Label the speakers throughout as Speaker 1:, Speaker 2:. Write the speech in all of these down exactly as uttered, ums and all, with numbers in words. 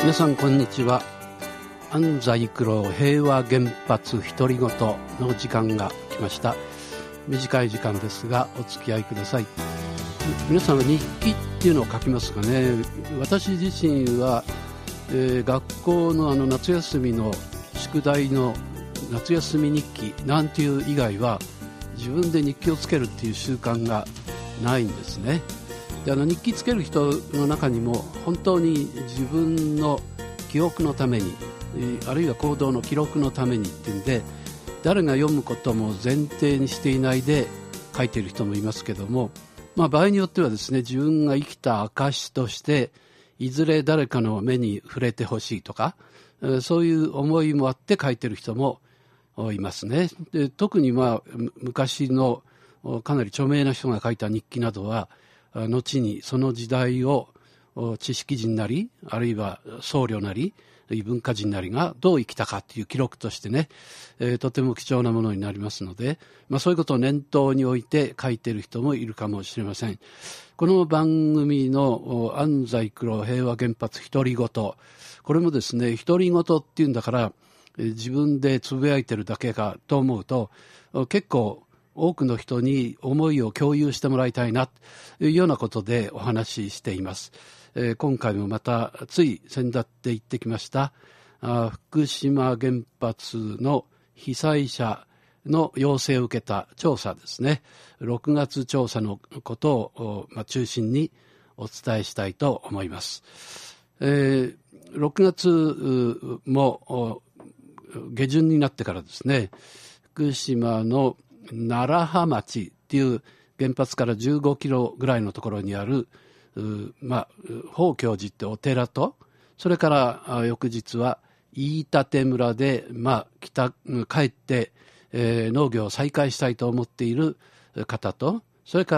Speaker 1: 皆さんこんにちは。安西九郎平和原発独り言の時間が来ました。短い時間ですがお付き合いください。皆さんは日記っていうのを書きますかね。私自身は、えー、学校のあの夏休みの宿題の夏休み日記なんていう以外は自分で日記をつけるっていう習慣がないんですね。であの日記つける人の中にも本当に自分の記憶のためにあるいは行動の記録のためにっていうんで誰が読むことも前提にしていないで書いている人もいますけども、まあ、場合によってはですね自分が生きた証としていずれ誰かの目に触れてほしいとかそういう思いもあって書いている人もいますね。で特にまあ昔のかなり著名な人が書いた日記などは後にその時代を知識人なりあるいは僧侶なり文化人なりがどう生きたかという記録としてね、えー、とても貴重なものになりますので、まあ、そういうことを念頭に置いて書いている人もいるかもしれません。この番組の安西九郎平和原発独り言、これもですね独り言っていうんだから自分でつぶやいてるだけかと思うと結構多くの人に思いを共有してもらいたいなというようなことでお話ししています。えー、今回もまたつい先立って行ってきましたあ福島原発の被災者の要請を受けた調査ですね。ろくがつ調査のことを、まあ、中心にお伝えしたいと思います。えー、ろくがつも下旬になってからですね福島の楢葉町っていう原発からじゅうごキロぐらいのところにあるまあ、宝教寺ってお寺とそれから翌日は飯舘村で、まあ、北帰って、えー、農業を再開したいと思っている方とそれから、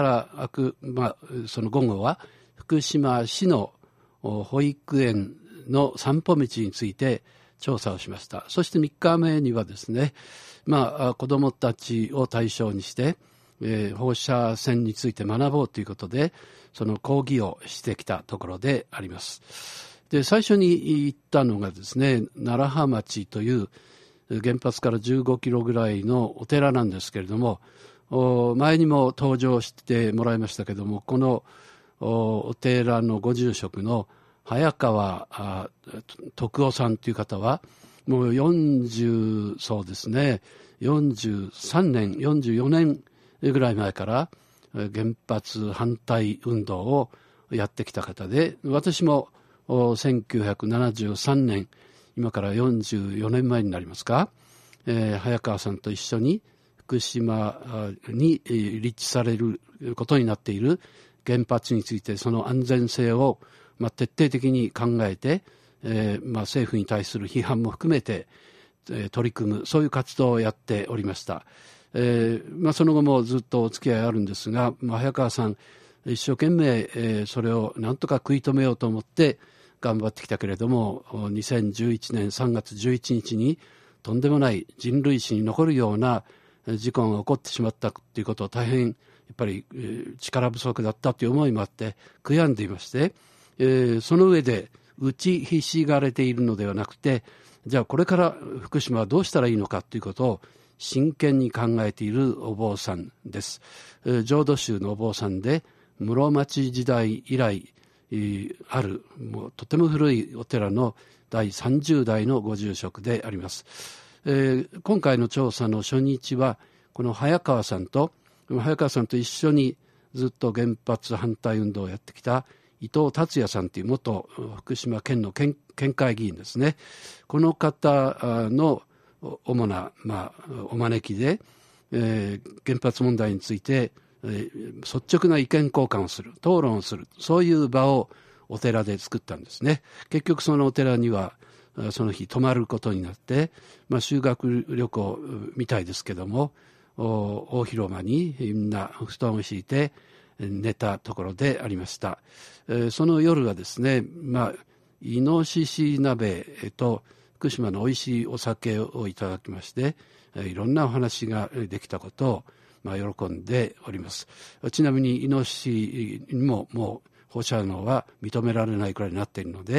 Speaker 1: まあ、その午後は福島市の保育園の散歩道について調査をしました。そしてみっかめにはですね、まあ、子どもたちを対象にしてえー、放射線について学ぼうということでその講義をしてきたところであります。で最初に行ったのがですね楢葉町という原発からじゅうごキロぐらいのお寺なんですけれども前にも登場してもらいましたけれどもこの お, お寺のご住職の早川徳夫さんという方はもうよんじゅうそうですねよんじゅうさんねんよんじゅうよねんぐらい前から原発反対運動をやってきた方で私もせんきゅうひゃくななじゅうさんねん今からよんじゅうよねんまえになりますか、えー、早川さんと一緒に福島に立地されることになっている原発についてその安全性を、まあ、徹底的に考えて、えーまあ、政府に対する批判も含めて、えー、取り組むそういう活動をやっておりました。えーまあ、その後もずっとお付き合いあるんですが、まあ、早川さん一生懸命、えー、それをなんとか食い止めようと思って頑張ってきたけれどもにせんじゅういちねんさんがつじゅういちにちにとんでもない人類史に残るような事故が起こってしまったということを大変やっぱり、えー、力不足だったという思いもあって悔やんでいまして、えー、その上で打ちひしがれているのではなくてじゃあこれから福島はどうしたらいいのかということを真剣に考えているお坊さんです。浄土宗のお坊さんで室町時代以来あるもうとても古いお寺のだいさんじゅうだいのご住職であります。えー、今回の調査の初日はこの早川さんと早川さんと一緒にずっと原発反対運動をやってきた伊藤達也さんという元福島県の 県, 県会議員ですね。この方の主な、まあ、お招きで、えー、原発問題について、えー、率直な意見交換をする討論をするそういう場をお寺で作ったんですね。結局そのお寺にはその日泊まることになって、まあ、修学旅行みたいですけども大広間にみんな布団を敷いて寝たところでありました。えー、その夜はですね、まあ、イノシシ鍋と福島のおいしいお酒をいただきましていろんなお話ができたことを、まあ、喜んでおります。ちなみにイノシシにももう放射能は認められないくらいになっているので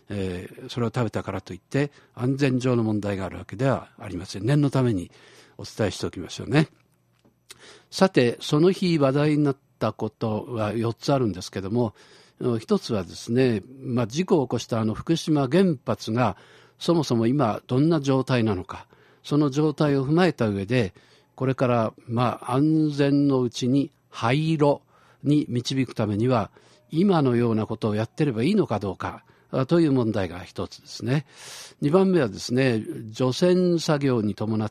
Speaker 1: えー、それを食べたからといって安全上の問題があるわけではありません。念のためにお伝えしておきましょうね。さて、その日話題になったことはよっつあるんですけども、一つはですね、まあ、事故を起こしたあの福島原発がそもそも今どんな状態なのか、その状態を踏まえた上でこれからまあ安全のうちに廃炉に導くためには今のようなことをやってればいいのかどうかという問題が一つですね。にばんめはですね、除染作業に伴って、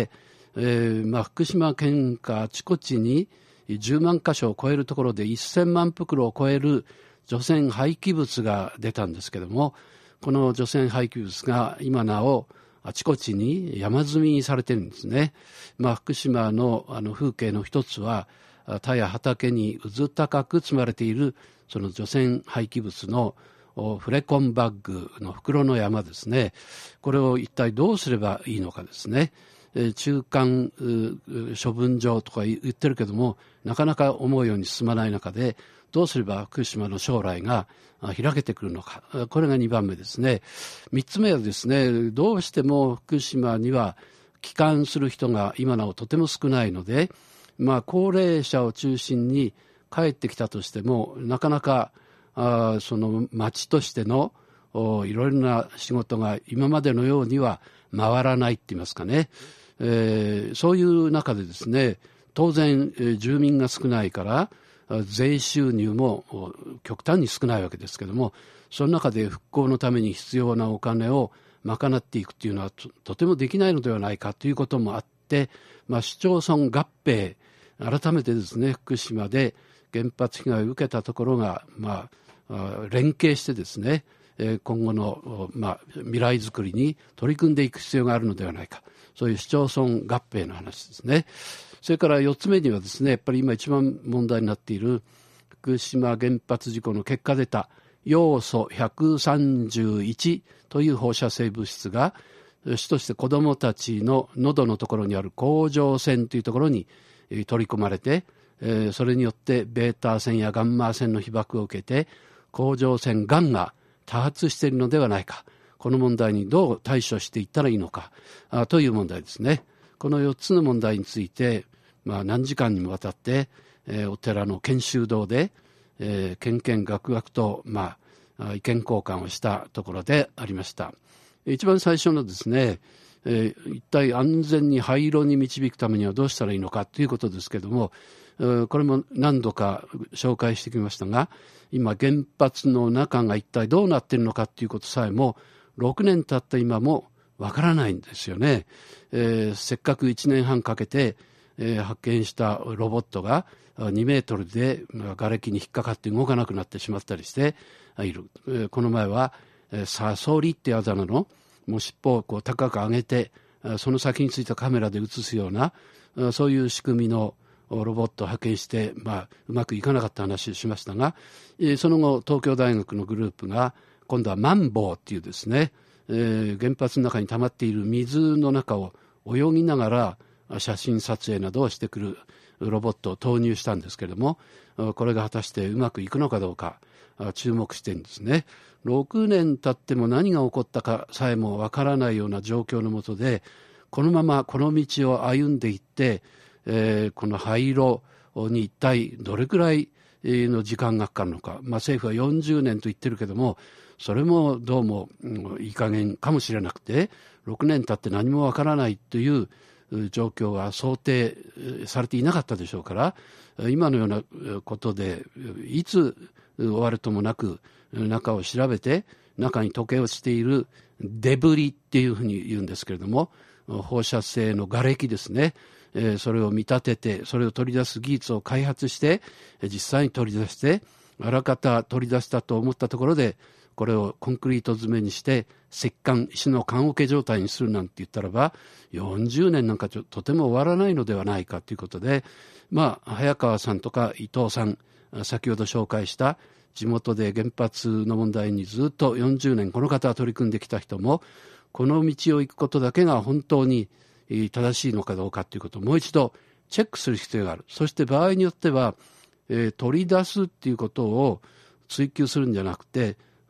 Speaker 1: えーまあ、福島県下あちこちにじゅうまんかしょを超えるところでせんまんふくろを超える除染廃棄物が出たんですけども、この除染廃棄物が今なおあちこちに山積みにされているんですね。まあ、福島のあの風景の一つは田や畑にうず高く積まれているその除染廃棄物のフレコンバッグの袋の山ですね。これを一体どうすればいいのかですね。中間処分場とか言ってるけどもなかなか思うように進まない中でどうすれば福島の将来が開けてくるのか、これがにばんめですね。みっつめはですね、どうしても福島には帰還する人が今なおとても少ないので、まあ、高齢者を中心に帰ってきたとしてもなかなかあその町としてのいろいろな仕事が今までのようには回らないって言いますかね、えー、そういう中でですね、当然住民が少ないから税収入も極端に少ないわけですけども、その中で復興のために必要なお金を賄っていくというのは と, とてもできないのではないかということもあって、まあ、市町村合併改めてですね、福島で原発被害を受けたところが、まあ、連携してですね、今後の、まあ、未来づくりに取り組んでいく必要があるのではないか、そういう市町村合併の話ですね。それからよっつめにはですね、やっぱり今一番問題になっている福島原発事故の結果出た要素ひゃくさんじゅういちという放射性物質が主として子どもたちの喉のところにある甲状腺というところに取り込まれて、それによってベータ線やガンマ線の被曝を受けて甲状腺がんが多発しているのではないか、この問題にどう対処していったらいいのかという問題ですね。このよっつの問題について、まあ、何時間にもわたって、えー、お寺の研修堂で、えー、けんけんがくがくと、まあ、意見交換をしたところでありました。一番最初のですね、えー、一体安全に廃炉に導くためにはどうしたらいいのかということですけれども、えー、これも何度か紹介してきましたが、今原発の中が一体どうなっているのかということさえもろくねん経った今もわからないんですよね。えー、せっかくいちねんはんかけてえー、発見したロボットがにメートルで瓦礫に引っかかって動かなくなってしまったりしている。えー、この前は、えー、サソリってあだ名のもう尻尾をこう高く上げてその先についたカメラで映すようなそういう仕組みのロボットを派遣して、まあ、うまくいかなかった話をしましたが、えー、その後東京大学のグループが今度はマンボウっていうですね、えー、原発の中に溜まっている水の中を泳ぎながら写真撮影などをしてくるロボットを投入したんですけれども、これが果たしてうまくいくのかどうか注目してるんですね。ろくねん経っても何が起こったかさえもわからないような状況の下で、このままこの道を歩んでいって、えー、この廃炉に一体どれくらいの時間がかかるのか、まあ、政府はよんじゅうねんと言ってるけども、それもどうも、うん、いい加減かもしれなくて、ろくねん経って何もわからないという状況は想定されていなかったでしょうから、今のようなことでいつ終わるともなく中を調べて、中に溶け落ちているデブリっていうふうに言うんですけれども、放射性の瓦礫ですね、それを見立ててそれを取り出す技術を開発して実際に取り出して、あらかた取り出したと思ったところでこれをコンクリート詰めにして石棺、石の棺桶状態にするなんて言ったらばよんじゅうねんなんかちょとても終わらないのではないかということで、まあ、早川さんとか伊藤さん、先ほど紹介した地元で原発の問題にずっとよんじゅうねんこの方は取り組んできた人も、この道を行くことだけが本当に正しいのかどうかということをもう一度チェックする必要がある。そして場合によっては、えー、取り出すっていうことを追求するんじゃなくて、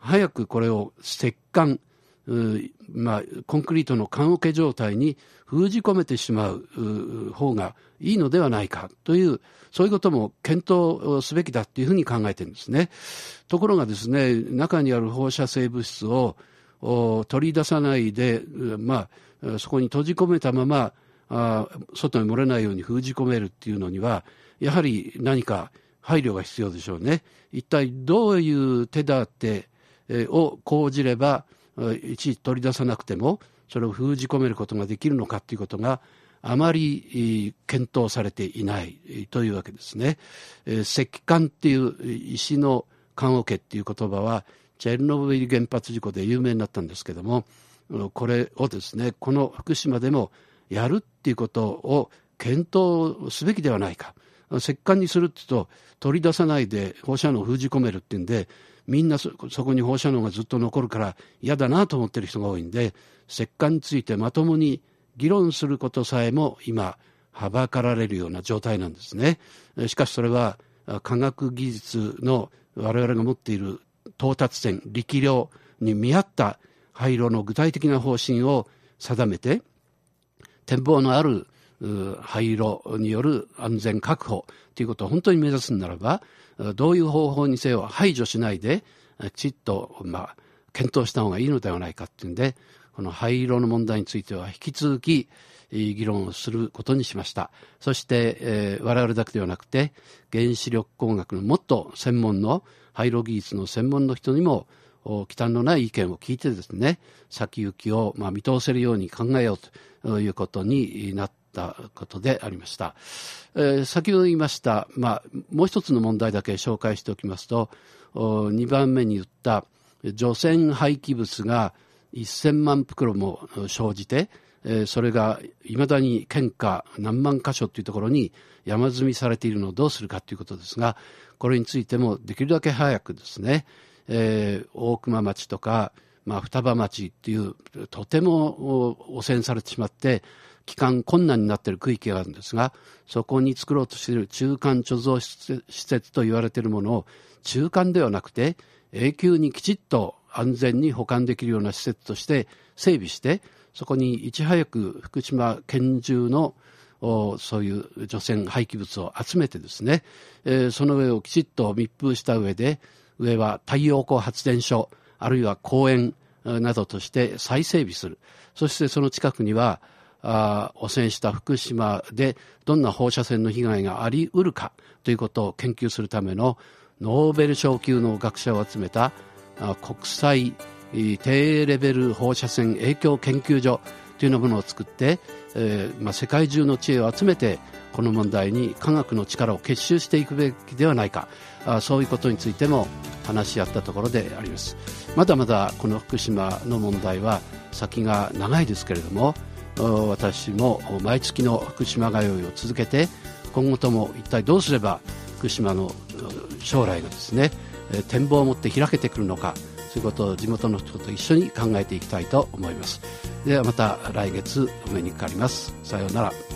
Speaker 1: 早くこれを石棺、まあ、コンクリートの棺桶状態に封じ込めてしまう方がいいのではないかという、そういうことも検討すべきだというふうに考えているんですね。ところがですね、中にある放射性物質を取り出さないで、まあ、そこに閉じ込めたままあ外に漏れないように封じ込めるっていうのには、やはり何か配慮が必要でしょうね。一体どういう手立てを講じればいちいち取り出さなくてもそれを封じ込めることができるのかということがあまり検討されていないというわけですね。石棺っていう石の棺桶っていう言葉はチェルノブイリ原発事故で有名になったんですけども、これをですね、この福島でもやるっていうことを検討すべきではないか。石棺にするって言うと取り出さないで放射能を封じ込めるっていうんで、みんな そ, そこに放射能がずっと残るから嫌だなと思ってる人が多いんで、石棺についてまともに議論することさえも今はばかられるような状態なんですね。しかしそれは科学技術の我々が持っている到達点、力量に見合った廃炉の具体的な方針を定めて、展望のある廃炉による安全確保ということを本当に目指すならば、どういう方法にせよ排除しないできちっと、まあ、検討した方がいいのではないかというんで、この廃炉の問題については引き続き議論をすることにしました。そして、えー、我々だけではなくて原子力工学のもっと専門の廃炉技術の専門の人にも忌憚のない意見を聞いてですね、先行きを、まあ、見通せるように考えようということになったことでありました。えー、先ほど言いました、まあ、もう一つの問題だけ紹介しておきますと、にばんめに言った除染廃棄物がせんまん袋も生じて、えー、それがいまだに県下何万箇所というところに山積みされているのをどうするかということですが、これについてもできるだけ早くですね、えー、大熊町とか、まあ、双葉町っていうとても汚染されてしまって帰還困難になっている区域があるんですが、そこに作ろうとしている中間貯蔵施設と言われているものを中間ではなくて永久にきちっと安全に保管できるような施設として整備して、そこにいち早く福島県中のそういう除染廃棄物を集めてですね、えー、その上をきちっと密封した上で、上は太陽光発電所あるいは公園などとして再整備する。そしてその近くにはあ汚染した福島でどんな放射線の被害があり得るかということを研究するためのノーベル賞級の学者を集めた国際低レベル放射線影響研究所というようなものを作って、えーまあ、世界中の知恵を集めてこの問題に科学の力を結集していくべきではないか、あそういうことについても話し合ったところであります。まだまだこの福島の問題は先が長いですけれども、私も毎月の福島通いを続けて、今後とも一体どうすれば福島の将来がですね、展望を持って開けてくるのか、そういうことを地元の人と一緒に考えていきたいと思います。ではまた来月お目にかかります。さようなら。